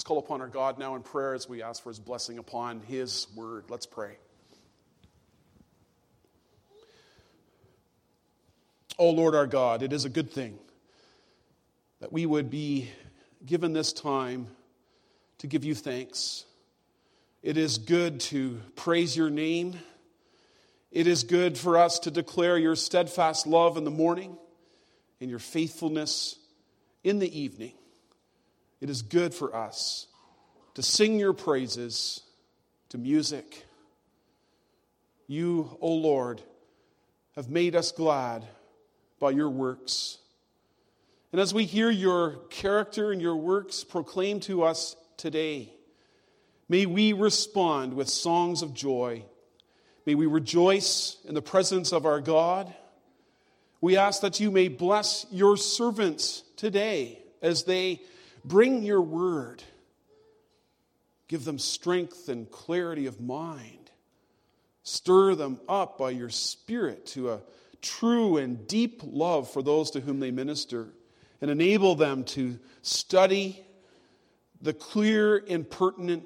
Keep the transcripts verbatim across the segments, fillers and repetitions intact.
call upon our God now in prayer as we ask for his blessing upon his word. Let's pray. Oh Lord our God, it is a good thing that we would be given this time to give you thanks. It is good to praise your name. It is good for us to declare your steadfast love in the morning and your faithfulness in the evening. It is good for us to sing your praises to music. You, O Lord, have made us glad by your works. And as we hear your character and your works proclaimed to us today, may we respond with songs of joy. May we rejoice in the presence of our God. We ask that you may bless your servants today as they bring your word. Give them strength and clarity of mind. Stir them up by your Spirit to a true and deep love for those to whom they minister, and enable them to study the clear and pertinent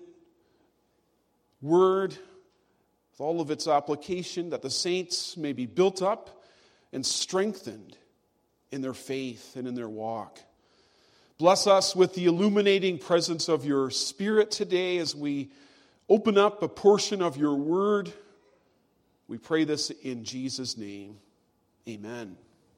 word with all of its application, that the saints may be built up and strengthened in their faith and in their walk. Bless us with the illuminating presence of your Spirit today as we open up a portion of your word. We pray this in Jesus' name. Amen.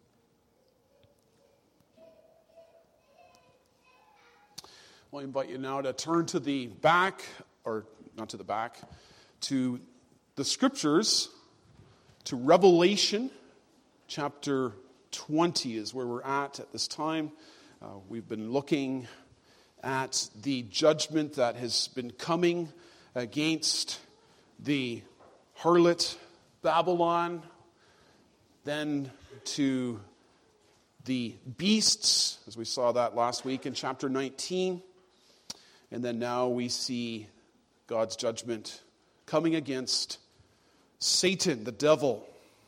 Well, I invite you now to turn to the back, or not to the back, to the scriptures, to Revelation chapter twenty is where we're at at this time. Uh, we've been looking at the judgment that has been coming against the harlot Babylon, then to the beasts, as we saw that last week in chapter nineteen. And then now we see God's judgment coming against Satan, the devil.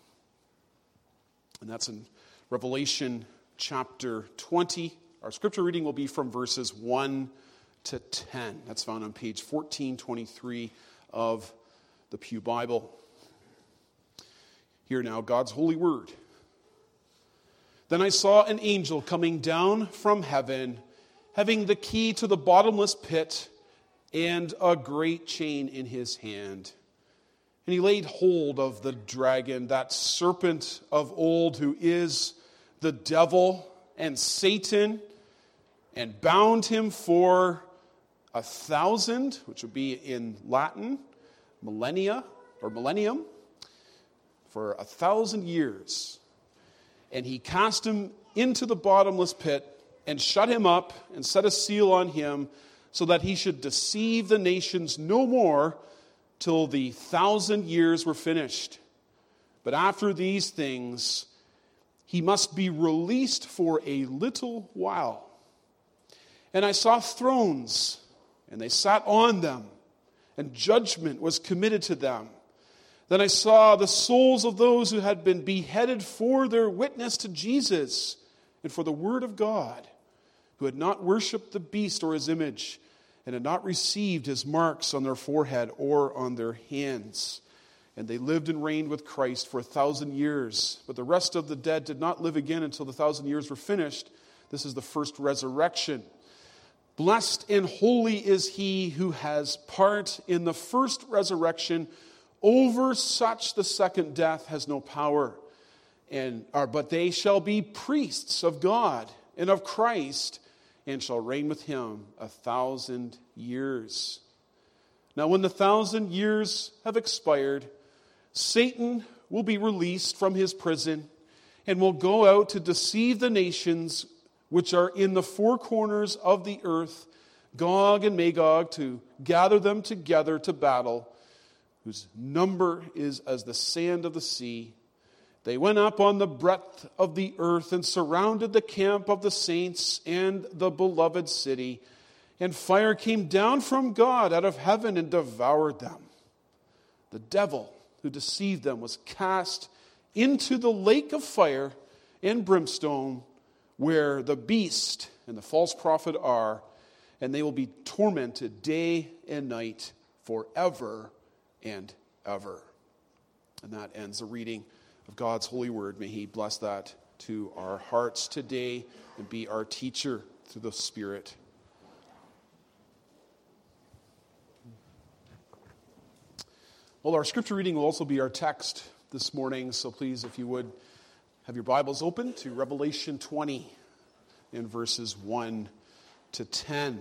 And that's in Revelation chapter twenty. Our scripture reading will be from verses one to ten. That's found on page fourteen twenty-three of the Pew Bible. Hear now God's holy word. Then I saw an angel coming down from heaven, having the key to the bottomless pit and a great chain in his hand. And he laid hold of the dragon, that serpent of old who is the devil and Satan, and bound him for a thousand, which would be in Latin, millennia or millennium, for a thousand years. And he cast him into the bottomless pit and shut him up and set a seal on him so that he should deceive the nations no more till the thousand years were finished. But after these things, he must be released for a little while. And I saw thrones, and they sat on them, and judgment was committed to them. Then I saw the souls of those who had been beheaded for their witness to Jesus and for the word of God, who had not worshipped the beast or his image, and had not received his marks on their forehead or on their hands. And they lived and reigned with Christ for a thousand years. But the rest of the dead did not live again until the thousand years were finished. This is the first resurrection. Blessed and holy is he who has part in the first resurrection. Over such the second death has no power. And are, but they shall be priests of God and of Christ, and shall reign with him a thousand years. Now when the thousand years have expired, Satan will be released from his prison and will go out to deceive the nations which are in the four corners of the earth, Gog and Magog, to gather them together to battle, whose number is as the sand of the sea. They went up on the breadth of the earth and surrounded the camp of the saints and the beloved city. And fire came down from God out of heaven and devoured them. The devil who deceived them was cast into the lake of fire and brimstone, where the beast and the false prophet are, and they will be tormented day and night forever and ever. And that ends the reading of God's holy word. May he bless that to our hearts today and be our teacher through the Spirit. Well, our scripture reading will also be our text this morning, so please, if you would, have your Bibles open to Revelation twenty in verses one to ten.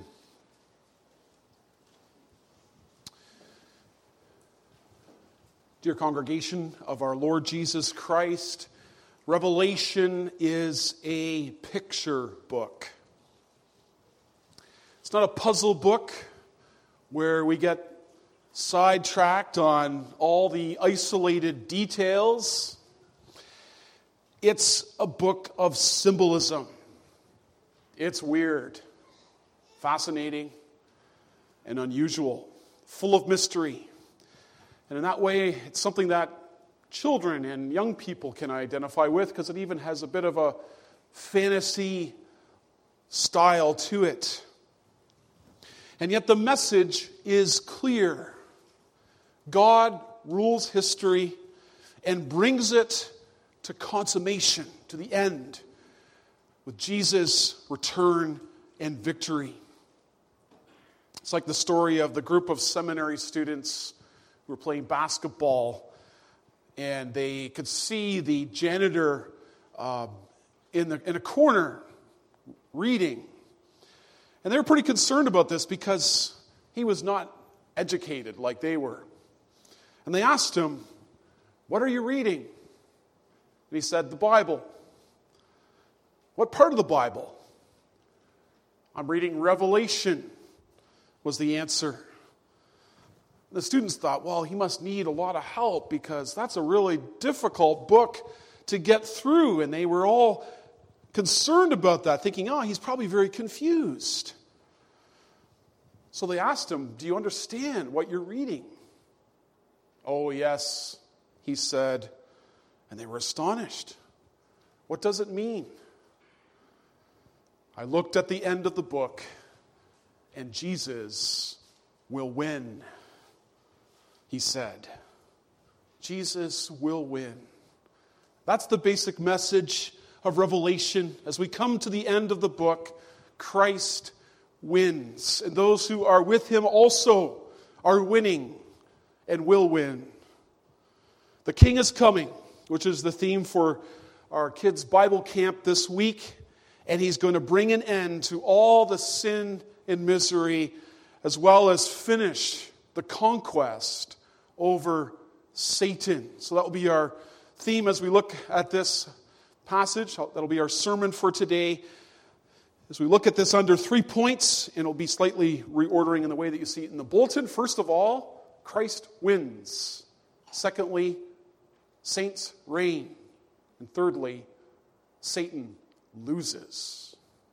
Dear congregation of our Lord Jesus Christ, Revelation is a picture book. It's not a puzzle book where we get sidetracked on all the isolated details. It's a book of symbolism. It's weird, fascinating, and unusual, full of mystery. And in that way, it's something that children and young people can identify with because it even has a bit of a fantasy style to it. And yet the message is clear. God rules history and brings it to consummation, to the end, with Jesus' return and victory. It's like the story of the group of seminary students who were playing basketball, and they could see the janitor uh, in the in a corner reading. And they were pretty concerned about this because he was not educated like they were. And they asked him, "What are you reading?" And he said, "The Bible." "What part of the Bible?" "I'm reading Revelation," was the answer. The students thought, well, he must need a lot of help because that's a really difficult book to get through. And they were all concerned about that, thinking, oh, he's probably very confused. So they asked him, "Do you understand what you're reading?" "Oh, yes," he said. And they were astonished. "What does it mean?" "I looked at the end of the book, and Jesus will win," he said. Jesus will win. That's the basic message of Revelation. As we come to the end of the book, Christ wins. And those who are with him also are winning and will win. The King is coming, which is the theme for our kids' Bible camp this week. And he's going to bring an end to all the sin and misery, as well as finish the conquest over Satan. So that will be our theme as we look at this passage. That'll be our sermon for today. As we look at this under three points, and it'll be slightly reordering in the way that you see it in the bulletin. First of all, Christ wins. Secondly, saints reign. And thirdly, Satan loses.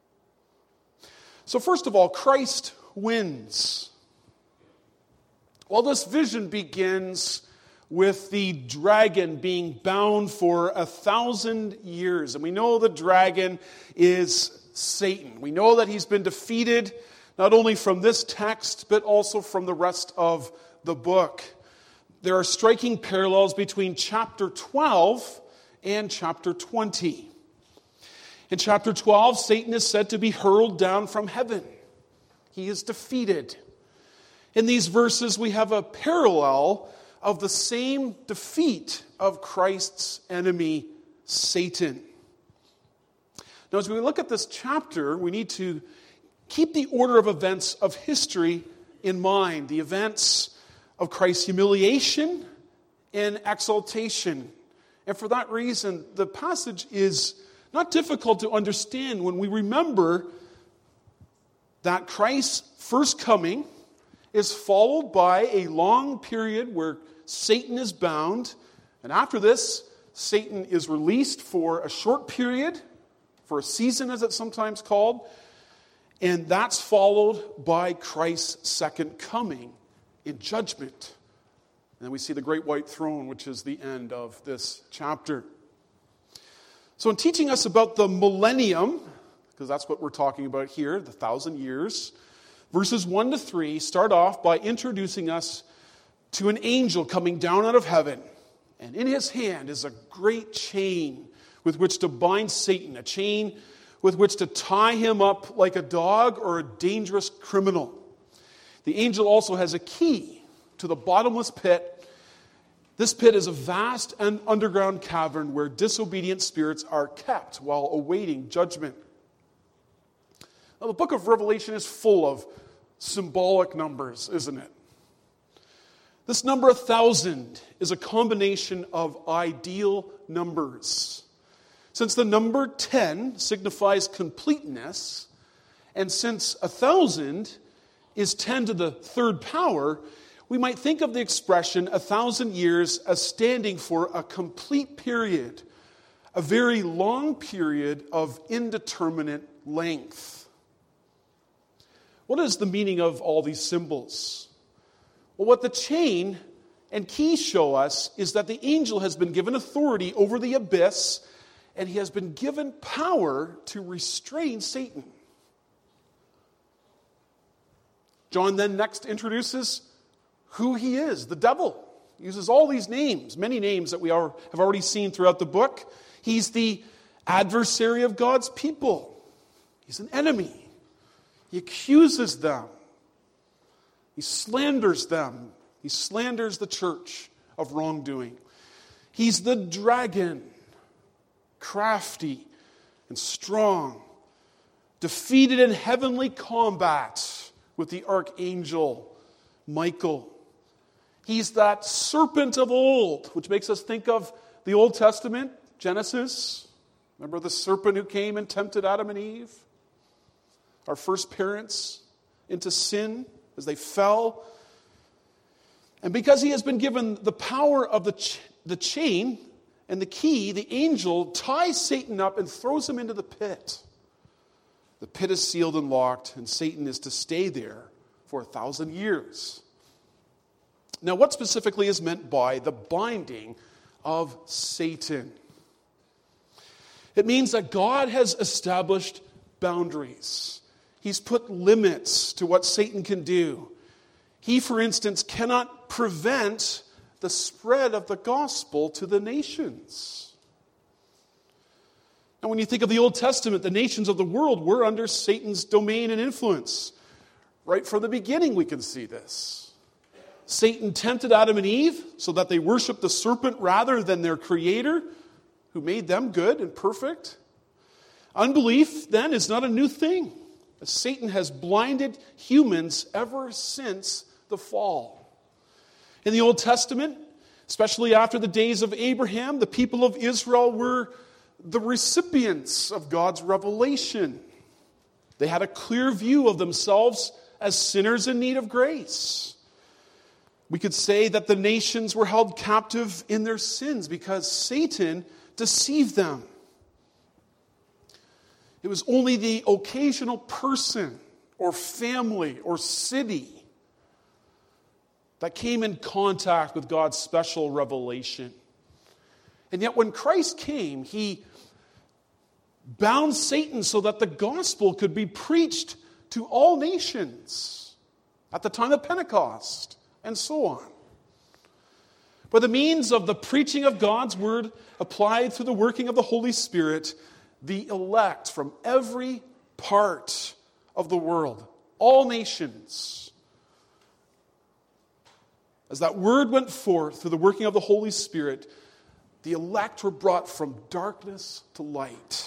So first of all, Christ wins. Well, this vision begins with the dragon being bound for a thousand years. And we know the dragon is Satan. We know that he's been defeated, not only from this text, but also from the rest of the book. There are striking parallels between chapter twelve and chapter twenty. In chapter twelve, Satan is said to be hurled down from heaven. He is defeated. In these verses, we have a parallel of the same defeat of Christ's enemy, Satan. Now, as we look at this chapter, we need to keep the order of events of history in mind. The events of Christ's humiliation and exaltation. And for that reason, the passage is not difficult to understand when we remember that Christ's first coming is followed by a long period where Satan is bound. And after this, Satan is released for a short period, for a season as it's sometimes called. And that's followed by Christ's second coming in judgment. And then we see the great white throne, which is the end of this chapter. So in teaching us about the millennium, because that's what we're talking about here, the thousand years, Verses one to three start off by introducing us to an angel coming down out of heaven. And in his hand is a great chain with which to bind Satan, a chain with which to tie him up like a dog or a dangerous criminal. The angel also has a key to the bottomless pit. This pit is a vast and underground cavern where disobedient spirits are kept while awaiting judgment. Now, the book of Revelation is full of symbolic numbers, isn't it? This number one thousand is a combination of ideal numbers. Since the number ten signifies completeness, and since one thousand is ten to the third power, we might think of the expression a thousand years as standing for a complete period, a very long period of indeterminate length. What is the meaning of all these symbols? Well, what the chain and key show us is that the angel has been given authority over the abyss, and he has been given power to restrain Satan. John then next introduces who he is, the devil. He uses all these names, many names that we are, have already seen throughout the book. He's the adversary of God's people. He's an enemy. He accuses them. He slanders them. He slanders the church of wrongdoing. He's the dragon, crafty and strong, defeated in heavenly combat with the archangel Michael. He's that serpent of old, which makes us think of the Old Testament, Genesis. Remember the serpent who came and tempted Adam and Eve? Our first parents into sin as they fell. And because he has been given the power of the, ch- the chain and the key, the angel ties Satan up and throws him into the pit. The pit is sealed and locked, and Satan is to stay there for a thousand years. Now, what specifically is meant by the binding of Satan? It means that God has established boundaries. He's put limits to what Satan can do. He, for instance, cannot prevent the spread of the gospel to the nations. Now, when you think of the Old Testament, the nations of the world were under Satan's domain and influence. Right from the beginning, we can see this. Satan tempted Adam and Eve so that they worshiped the serpent rather than their Creator, who made them good and perfect. Unbelief, then, is not a new thing. Satan has blinded humans ever since the fall. In the Old Testament, especially after the days of Abraham, the people of Israel were the recipients of God's revelation. They had a clear view of themselves as sinners in need of grace. We could say that the nations were held captive in their sins because Satan deceived them. It was only the occasional person or family or city that came in contact with God's special revelation. And yet when Christ came, he bound Satan so that the gospel could be preached to all nations at the time of Pentecost, and so on. By the means of the preaching of God's word applied through the working of the Holy Spirit, the elect from every part of the world, all nations, as that word went forth through the working of the Holy Spirit, the elect were brought from darkness to light.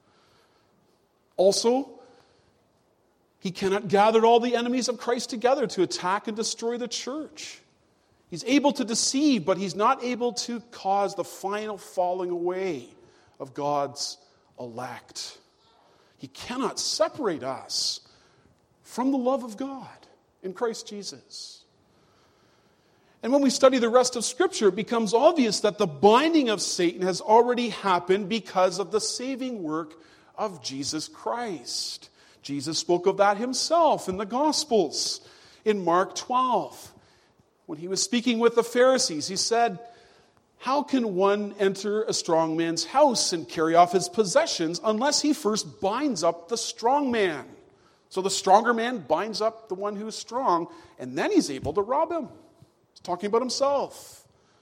Also, he cannot gather all the enemies of Christ together to attack and destroy the church. He's able to deceive, but he's not able to cause the final falling away of God's elect. He cannot separate us from the love of God in Christ Jesus. And when we study the rest of Scripture, it becomes obvious that the binding of Satan has already happened because of the saving work of Jesus Christ. Jesus spoke of that himself in the Gospels. In Mark twelve, when he was speaking with the Pharisees, he said, "How can one enter a strong man's house and carry off his possessions unless he first binds up the strong man? So the stronger man binds up the one who is strong, and then he's able to rob him. He's talking about himself.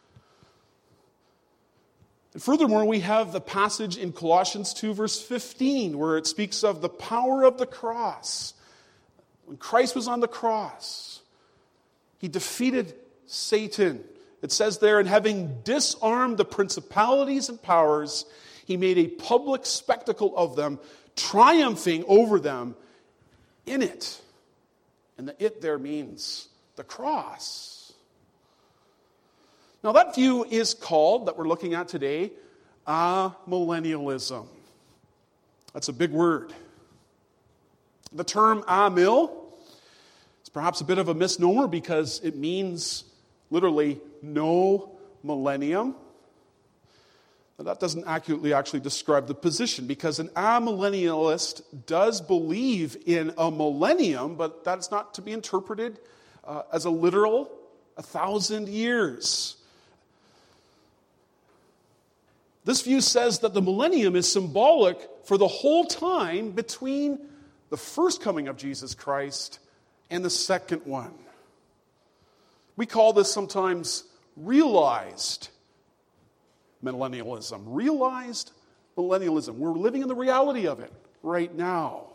And furthermore, we have the passage in Colossians two, verse fifteen, where it speaks of the power of the cross. When Christ was on the cross, he defeated Satan. It says there, and having disarmed the principalities and powers, he made a public spectacle of them, triumphing over them in it. And the it there means the cross. Now that view is called, that we're looking at today, amillennialism. That's a big word. The term amill is perhaps a bit of a misnomer because it means literally no millennium. Now, that doesn't accurately actually describe the position, because an amillennialist does believe in a millennium, but that's not to be interpreted uh, as a literal a thousand years. This view says that the millennium is symbolic for the whole time between the first coming of Jesus Christ and the second one. We call this sometimes realized millennialism. Realized millennialism. We're living in the reality of it right now.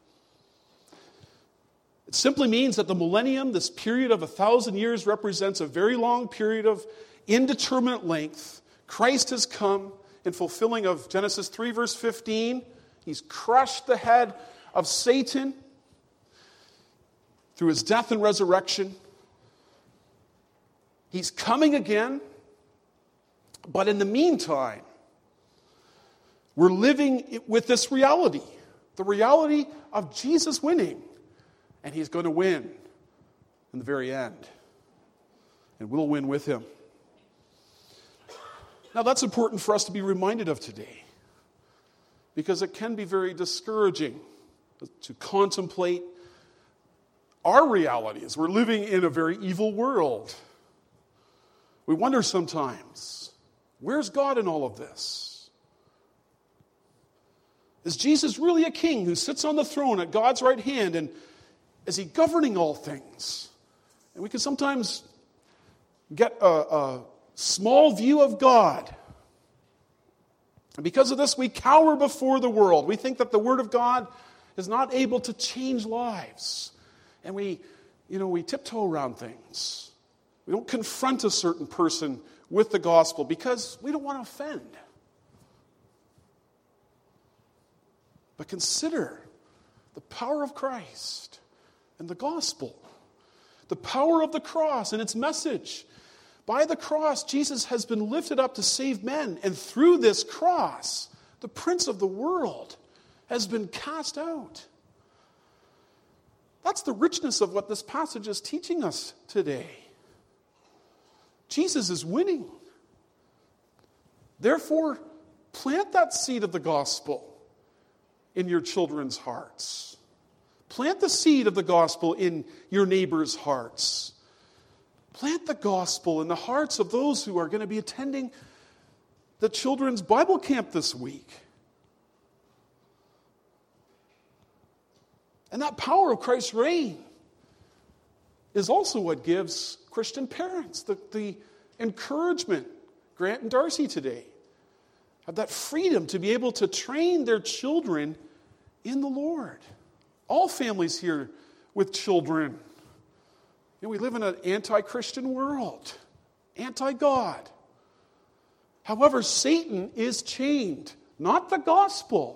It simply means that the millennium, this period of a thousand years, represents a very long period of indeterminate length. Christ has come in fulfilling of Genesis three, verse fifteen. He's crushed the head of Satan through his death and resurrection. He's coming again. But in the meantime, we're living with this reality. The reality of Jesus winning. And he's going to win in the very end. And we'll win with him. Now that's important for us to be reminded of today. Because it can be very discouraging to contemplate our reality as we're living in a very evil world. We wonder sometimes, where's God in all of this? Is Jesus really a king who sits on the throne at God's right hand, and is he governing all things? And we can sometimes get a, a small view of God. And because of this, we cower before the world. We think that the Word of God is not able to change lives. And we, you know, we tiptoe around things. We don't confront a certain person with the gospel because we don't want to offend. But consider the power of Christ and the gospel. The power of the cross and its message. By the cross, Jesus has been lifted up to save men. And through this cross, the prince of the world has been cast out. That's the richness of what this passage is teaching us today. Jesus is winning. Therefore, plant that seed of the gospel in your children's hearts. Plant the seed of the gospel in your neighbors' hearts. Plant the gospel in the hearts of those who are going to be attending the children's Bible camp this week. And that power of Christ's reign is also what gives Christian parents the, the encouragement. Grant and Darcy today have that freedom to be able to train their children in the Lord. All families here with children. You know, we live in an anti-Christian world, anti-God. However, Satan is chained, not the gospel.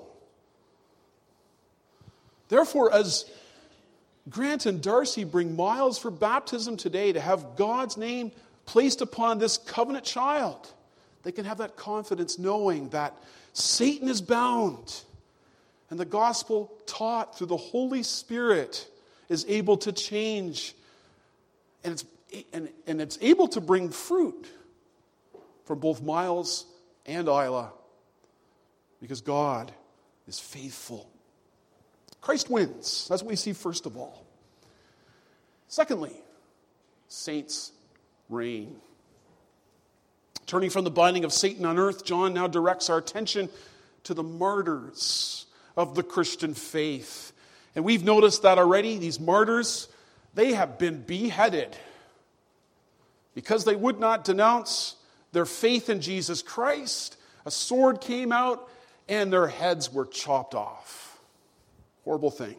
Therefore, as Grant and Darcy bring Miles for baptism today to have God's name placed upon this covenant child, they can have that confidence knowing that Satan is bound and the gospel taught through the Holy Spirit is able to change and it's, and, and it's able to bring fruit for both Miles and Isla because God is faithful. Christ wins. That's what we see first of all. Secondly, saints reign. Turning from the binding of Satan on earth, John now directs our attention to the martyrs of the Christian faith. And we've noticed that already. These martyrs, they have been beheaded because they would not denounce their faith in Jesus Christ. A sword came out and their heads were chopped off. Horrible thing.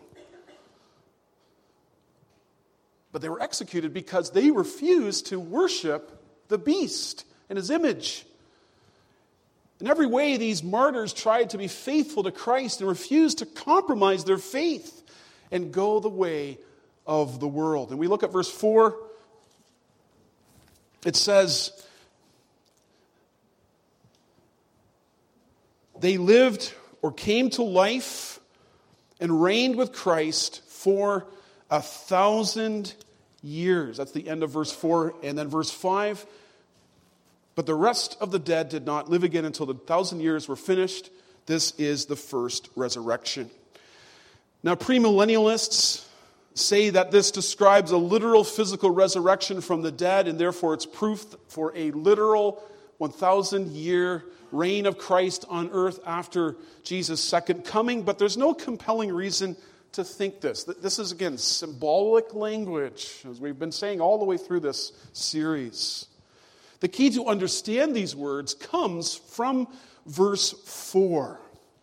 But they were executed because they refused to worship the beast and his image. In every way, these martyrs tried to be faithful to Christ and refused to compromise their faith and go the way of the world. And we look at verse four. It says, they lived or came to life and reigned with Christ for a thousand years. That's the end of verse four. And then verse five. But the rest of the dead did not live again until the thousand years were finished. This is the first resurrection. Now, premillennialists say that this describes a literal physical resurrection from the dead, and therefore it's proof for a literal one thousand year reign of Christ on earth after Jesus' second coming. But there's no compelling reason to think this. This is, again, symbolic language, as we've been saying all the way through this series. The key to understand these words comes from verse four.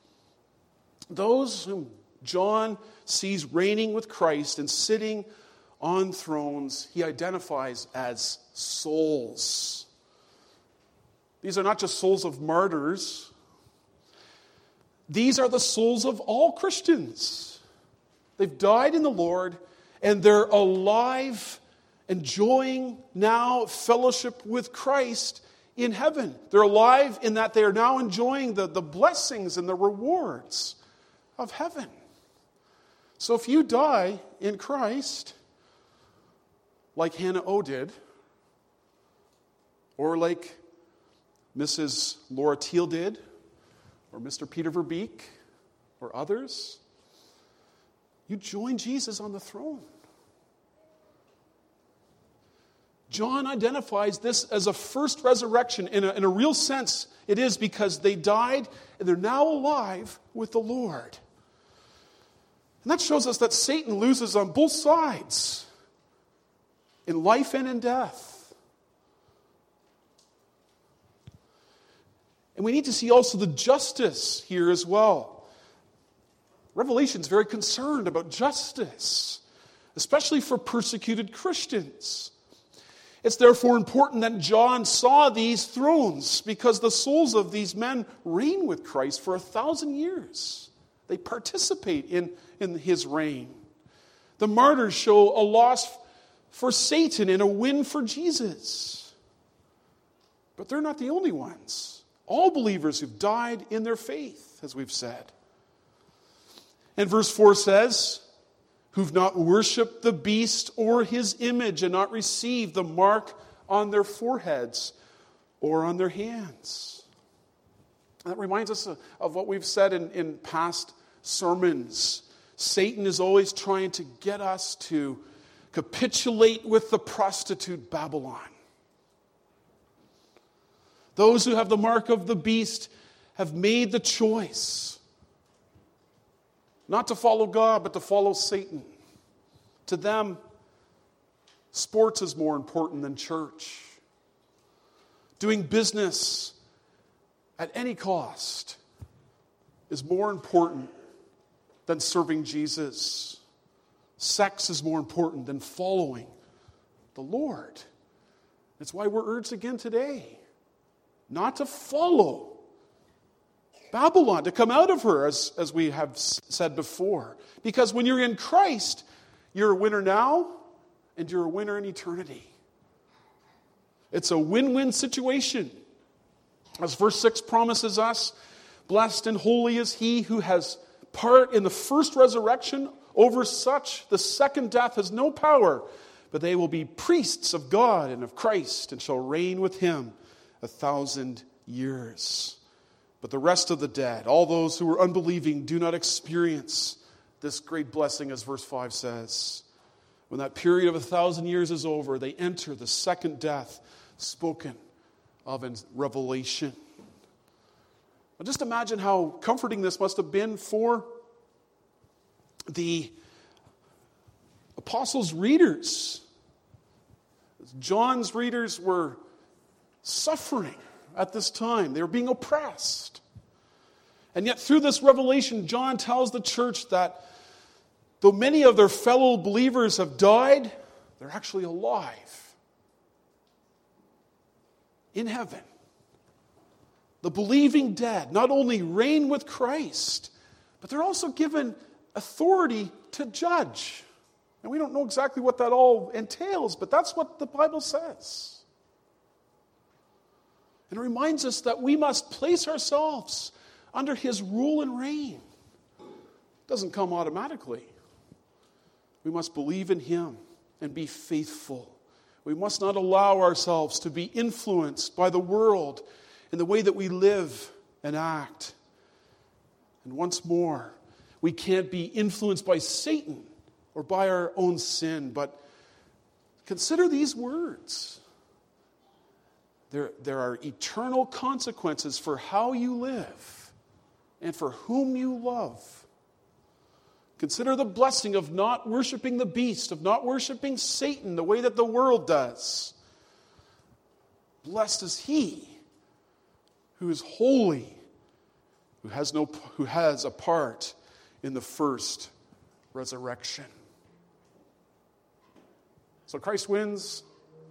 Those whom John sees reigning with Christ and sitting on thrones, he identifies as souls. These are not just souls of martyrs. These are the souls of all Christians. They've died in the Lord, and they're alive, enjoying now fellowship with Christ in heaven. They're alive in that they are now enjoying the, the blessings and the rewards of heaven. So if you die in Christ, like Hannah O did, or like Missus Laura Teal did, or Mister Peter Verbeek, or others, you join Jesus on the throne. John identifies this as a first resurrection. In a, in a real sense, it is because they died and they're now alive with the Lord. And that shows us that Satan loses on both sides, in life and in death. And we need to see also the justice here as well. Revelation is very concerned about justice, especially for persecuted Christians. It's therefore important that John saw these thrones, because the souls of these men reign with Christ for a thousand years. They participate in, in his reign. The martyrs show a loss for Satan and a win for Jesus. But they're not the only ones. All believers who've died in their faith, as we've said. And verse four says, who've not worshipped the beast or his image and not received the mark on their foreheads or on their hands. That reminds us of, of what we've said in, in past sermons. Satan is always trying to get us to capitulate with the prostitute Babylon. Those who have the mark of the beast have made the choice not to follow God, but to follow Satan. To them, sports is more important than church. Doing business at any cost is more important than serving Jesus. Sex is more important than following the Lord. That's why we're urged again today not to follow Babylon, to come out of her, as, as we have said before. Because when you're in Christ, you're a winner now, and you're a winner in eternity. It's a win-win situation. As verse six promises us, blessed and holy is he who has part in the first resurrection. Over such, the second death has no power, but they will be priests of God and of Christ, and shall reign with him a thousand years. But the rest of the dead, all those who are unbelieving, do not experience this great blessing, as verse five says. When that period of a thousand years is over, they enter the second death spoken of in Revelation. Now just imagine how comforting this must have been for the apostles' readers, John's readers, were suffering at this time. They were being oppressed. And yet through this revelation, John tells the church that though many of their fellow believers have died, they're actually alive in heaven. The believing dead not only reign with Christ, but they're also given authority to judge. And we don't know exactly what that all entails, but that's what the Bible says. And it reminds us that we must place ourselves under his rule and reign. It doesn't come automatically. We must believe in him and be faithful. We must not allow ourselves to be influenced by the world in the way that we live and act. And once more, we can't be influenced by Satan or by our own sin, but consider these words. There, there are eternal consequences for how you live and for whom you love. Consider the blessing of not worshiping the beast, of not worshiping Satan the way that the world does. Blessed is he who is holy, who has no, who has a part in the first resurrection. So Christ wins.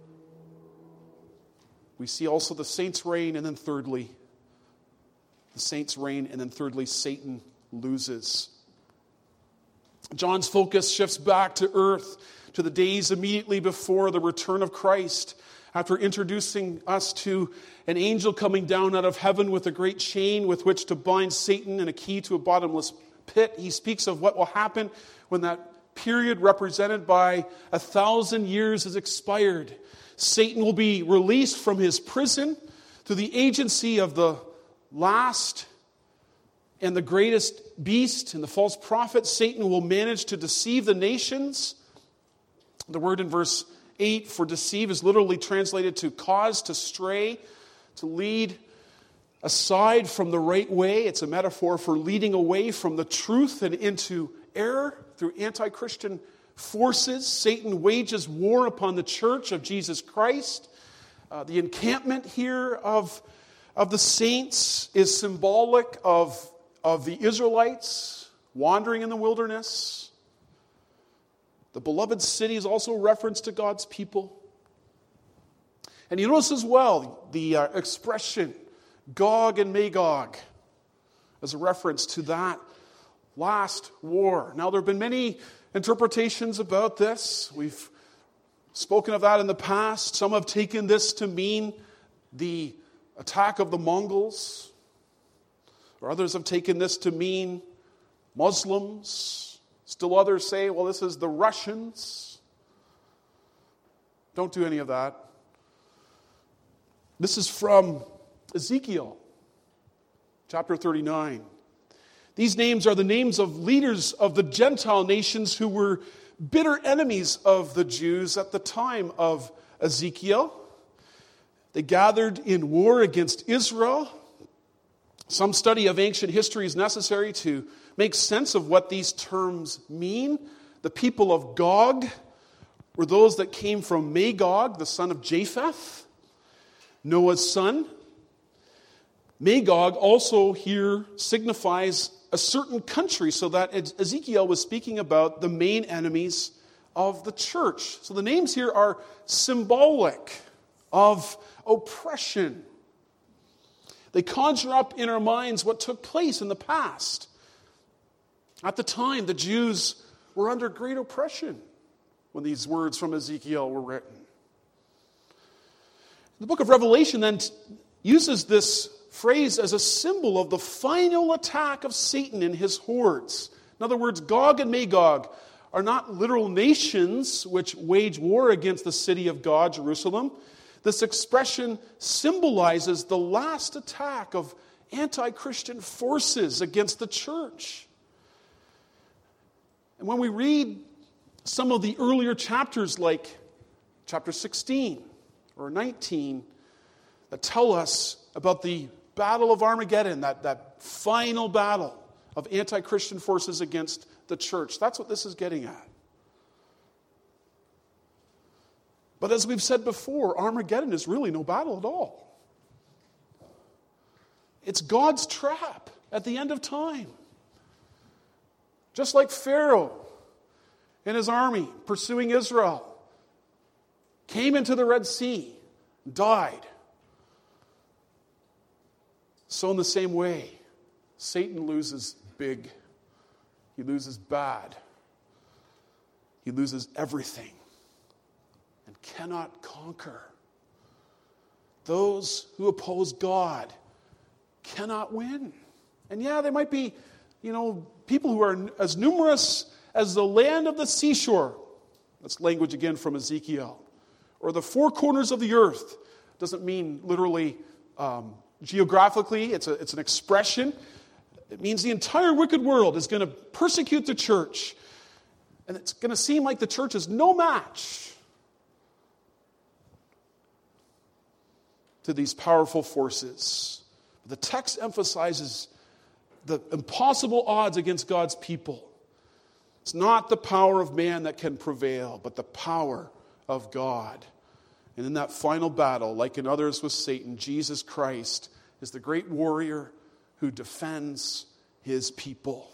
We see also the saints reign, and then thirdly, the saints reign, and then thirdly, Satan loses. John's focus shifts back to earth, to the days immediately before the return of Christ. After introducing us to an angel coming down out of heaven with a great chain with which to bind Satan and a key to a bottomless pit, he speaks of what will happen when that period represented by a thousand years is expired. Satan will be released from his prison through the agency of the last and the greatest beast and the false prophet. Satan will manage to deceive the nations. The word in verse eight for deceive is literally translated to cause to stray, to lead aside from the right way. It's a metaphor for leading away from the truth and into error through anti-Christian forces. Satan wages war upon the church of Jesus Christ. Uh, the encampment here of, of the saints is symbolic of, of the Israelites wandering in the wilderness. The beloved city is also a reference to God's people. And you notice as well the uh, expression Gog and Magog as a reference to that last war. Now, there have been many interpretations about this. We've spoken of that in the past. Some have taken this to mean the attack of the Mongols, or others have taken this to mean Muslims. Still others say, well, this is the Russians. Don't do any of that. This is from Ezekiel, chapter thirty-nine. These names are the names of leaders of the Gentile nations who were bitter enemies of the Jews at the time of Ezekiel. They gathered in war against Israel. Some study of ancient history is necessary to make sense of what these terms mean. The people of Gog were those that came from Magog, the son of Japheth, Noah's son. Magog also here signifies a certain country, so that Ezekiel was speaking about the main enemies of the church. So the names here are symbolic of oppression. They conjure up in our minds what took place in the past. At the time, the Jews were under great oppression when these words from Ezekiel were written. The book of Revelation then uses this phrase as a symbol of the final attack of Satan and his hordes. In other words, Gog and Magog are not literal nations which wage war against the city of God, Jerusalem. This expression symbolizes the last attack of anti-Christian forces against the church. And when we read some of the earlier chapters like chapter sixteen or nineteen that tell us about the Battle of Armageddon, that, that final battle of anti-Christian forces against the the church. That's what this is getting at. But as we've said before, Armageddon is really no battle at all. It's God's trap at the end of time. Just like Pharaoh and his army pursuing Israel came into the Red Sea, died. So in the same way, Satan loses big. He loses bad. He loses everything and cannot conquer. Those who oppose God cannot win. And yeah, they might be, you know, people who are as numerous as the land of the seashore. That's language again from Ezekiel. Or the four corners of the earth. Doesn't mean literally um, geographically. It's, a, it's an expression. It means the entire wicked world is going to persecute the church. And it's going to seem like the church is no match to these powerful forces. The text emphasizes the impossible odds against God's people. It's not the power of man that can prevail, but the power of God. And in that final battle, like in others with Satan, Jesus Christ is the great warrior who defends his people.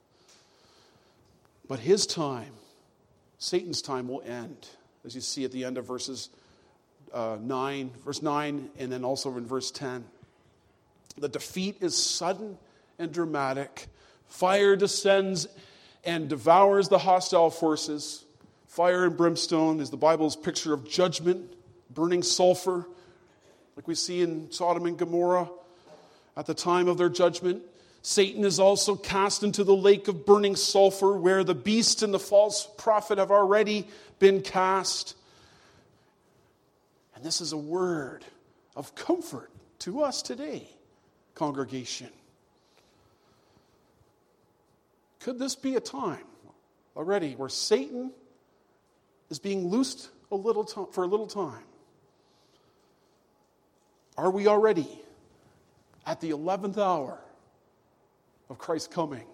But his time, Satan's time, will end, as you see at the end of verses uh, nine, verse nine, and then also in verse ten. The defeat is sudden and dramatic. Fire descends and devours the hostile forces. Fire and brimstone is the Bible's picture of judgment, burning sulfur, like we see in Sodom and Gomorrah at the time of their judgment. Satan is also cast into the lake of burning sulfur, where the beast and the false prophet have already been cast. And this is a word of comfort to us today, congregation. Could this be a time already where Satan is being loosed a little time, for a little time? Are we already at the eleventh hour of Christ's coming?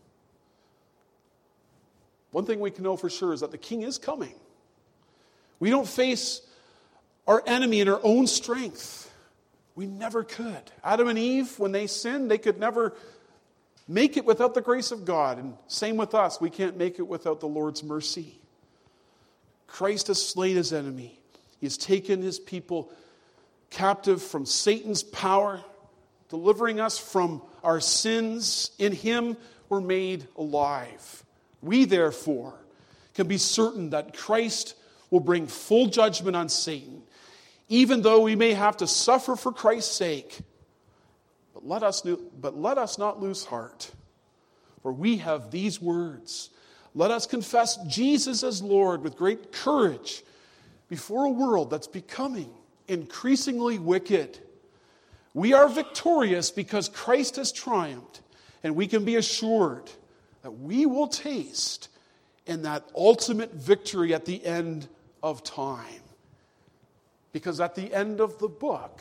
One thing we can know for sure is that the King is coming. We don't face our enemy in our own strength. We never could. Adam and Eve, when they sinned, they could never make it without the grace of God. And same with us. We can't make it without the Lord's mercy. Christ has slain his enemy. He has taken his people captive from Satan's power, delivering us from our sins. In him we're made alive. We, therefore, can be certain that Christ will bring full judgment on Satan, even though we may have to suffer for Christ's sake. But let us, but let us not lose heart, for we have these words. Let us confess Jesus as Lord with great courage before a world that's becoming increasingly wicked. We are victorious because Christ has triumphed, and we can be assured that we will taste in that ultimate victory at the end of time. Because at the end of the book,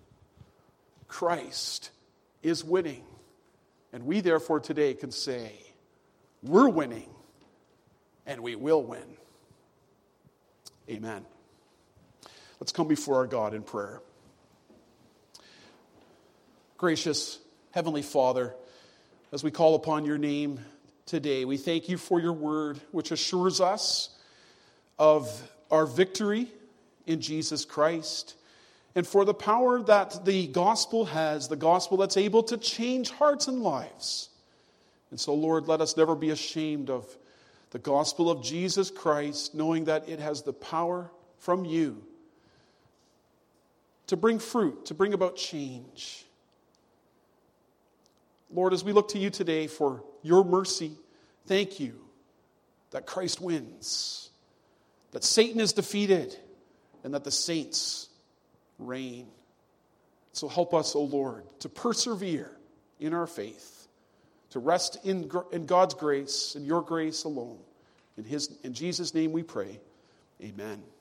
Christ is winning. And we therefore today can say, we're winning, and we will win. Amen. Let's come before our God in prayer. Gracious Heavenly Father, as we call upon your name today, we thank you for your word, which assures us of our victory in Jesus Christ, and for the power that the gospel has, the gospel that's able to change hearts and lives. And so, Lord, let us never be ashamed of the gospel of Jesus Christ, knowing that it has the power from you to bring fruit, to bring about change. Lord, as we look to you today for your mercy, thank you that Christ wins, that Satan is defeated, and that the saints reign. So help us, O Lord, to persevere in our faith, to rest in, in God's grace and your grace alone. In his, in Jesus' name we pray. Amen.